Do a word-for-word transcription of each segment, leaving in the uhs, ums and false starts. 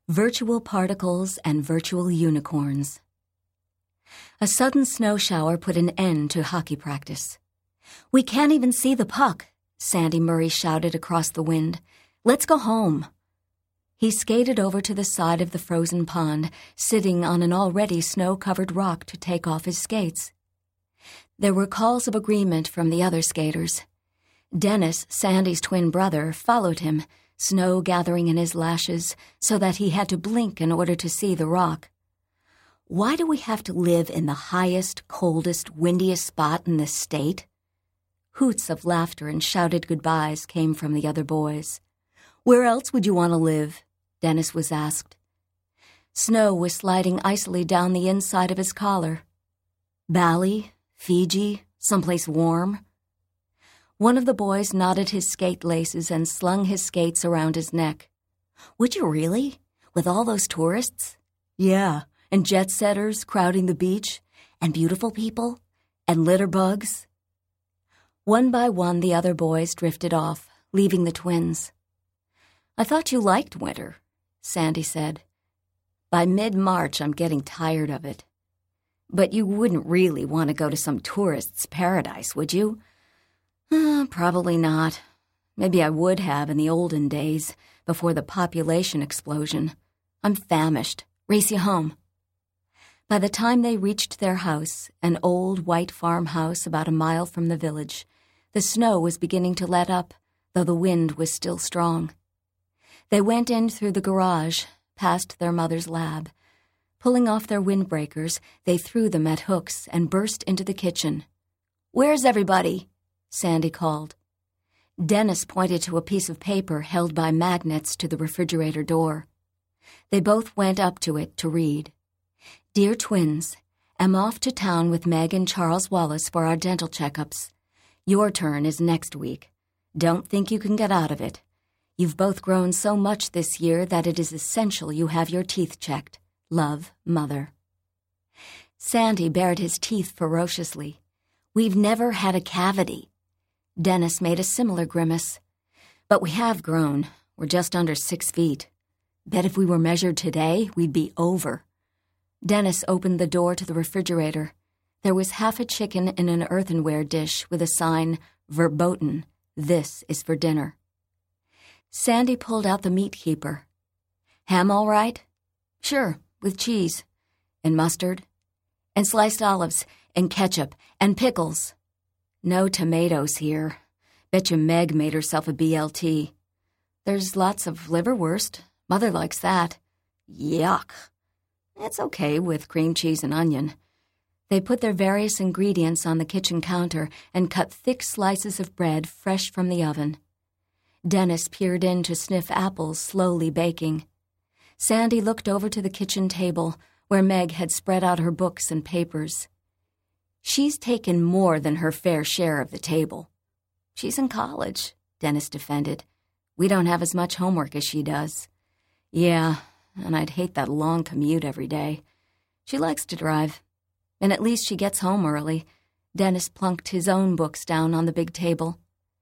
Virtual Particles and Virtual Unicorns. A sudden snow shower put an end to hockey practice. "We can't even see the puck," Sandy Murray shouted across the wind. "Let's go home." He skated over to the side of the frozen pond, sitting on an already snow-covered rock to take off his skates. There were calls of agreement from the other skaters. Dennis, Sandy's twin brother, followed him, snow gathering in his lashes so that he had to blink in order to see the rock. "Why do we have to live in the highest, coldest, windiest spot in this state?" Hoots of laughter and shouted goodbyes came from the other boys. "Where else would you want to live?" Dennis was asked. Snow was sliding icily down the inside of his collar. Bali, Fiji, someplace warm. One of the boys knotted his skate laces and slung his skates around his neck. "Would you really? With all those tourists?" "Yeah, and jet-setters crowding the beach, and beautiful people, and litter bugs." One by one, the other boys drifted off, leaving the twins. "I thought you liked winter," Sandy said. "By mid-March, I'm getting tired of it." "But you wouldn't really want to go to some tourist's paradise, would you?" Uh, probably not. Maybe I would have in the olden days, before the population explosion. I'm famished. Race you home. By the time they reached their house, an old white farmhouse about a mile from the village, the snow was beginning to let up, though the wind was still strong. They went in through the garage, past their mother's lab. Pulling off their windbreakers, they threw them at hooks and burst into the kitchen. "Where's everybody?" Sandy called. Dennis pointed to a piece of paper held by magnets to the refrigerator door. They both went up to it to read. "Dear twins, am off to town with Meg and Charles Wallace for our dental checkups. Your turn is next week. Don't think you can get out of it. You've both grown so much this year that it is essential you have your teeth checked. Love, Mother." Sandy bared his teeth ferociously. "We've never had a cavity." Dennis made a similar grimace. "But we have grown. We're just under six feet. Bet if we were measured today, we'd be over." Dennis opened the door to the refrigerator. There was half a chicken in an earthenware dish with a sign, "Verboten. This is for dinner." Sandy pulled out the meat keeper. "Ham all right?" "Sure, with cheese. And mustard. And sliced olives. And ketchup. And pickles." "No tomatoes here. Bet you Meg made herself a B L T. "There's lots of liverwurst. Mother likes that." "Yuck." "It's okay with cream cheese and onion." They put their various ingredients on the kitchen counter and cut thick slices of bread fresh from the oven. Dennis peered in to sniff apples slowly baking. Sandy looked over to the kitchen table, where Meg had spread out her books and papers. "She's taken more than her fair share of the table." "She's in college," Dennis defended. "We don't have as much homework as she does." "Yeah, and I'd hate that long commute every day. She likes to drive. And at least she gets home early." Dennis plunked his own books down on the big table.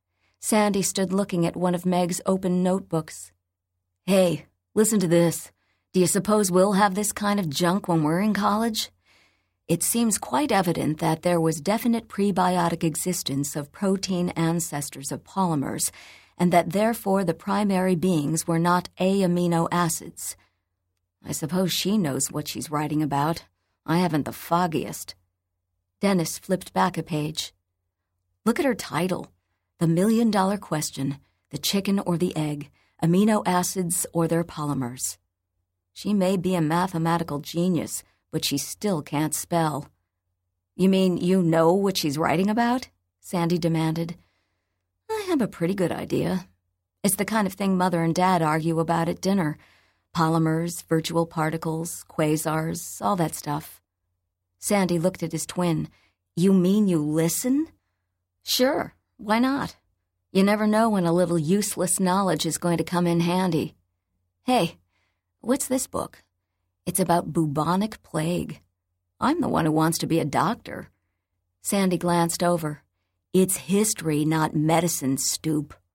Sandy stood looking at one of Meg's open notebooks. "Hey, listen to this. Do you suppose we'll have this kind of junk when we're in college? It seems quite evident that there was definite prebiotic existence of protein ancestors of polymers, and that therefore the primary beings were not A-amino acids." I suppose she knows what she's writing about. I haven't the foggiest. Dennis flipped back a page. "Look at her title. The Million-Dollar Question, the Chicken or the Egg, Amino Acids or Their Polymers." She may be a mathematical genius, but she still can't spell. "You mean you know what she's writing about?" Sandy demanded. "I have a pretty good idea. It's the kind of thing Mother and Dad argue about at dinner. Polymers, virtual particles, quasars, all that stuff." Sandy looked at his twin. "You mean you listen?" "Sure, why not? You never know when a little useless knowledge is going to come in handy. Hey, what's this book? It's about bubonic plague. I'm the one who wants to be a doctor." Sandy glanced over. "It's history, not medicine, Stoop."